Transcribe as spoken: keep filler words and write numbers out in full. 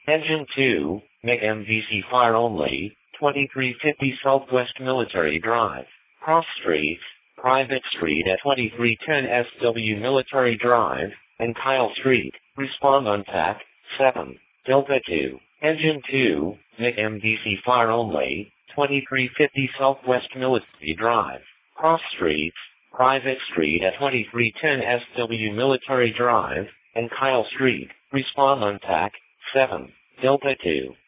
Engine two, M I G M V C fire only, twenty-three fifty Southwest Military Drive, Cross Street, Private Street at twenty-three ten S W Military Drive, and Kyle Street. Respond on T A C, seven, Delta two. Engine two, M I G M V C fire only, twenty-three fifty Southwest Military Drive, Cross Street, Private Street at twenty-three ten S W Military Drive, and Kyle Street. Respond on T A C, seven, Delta two.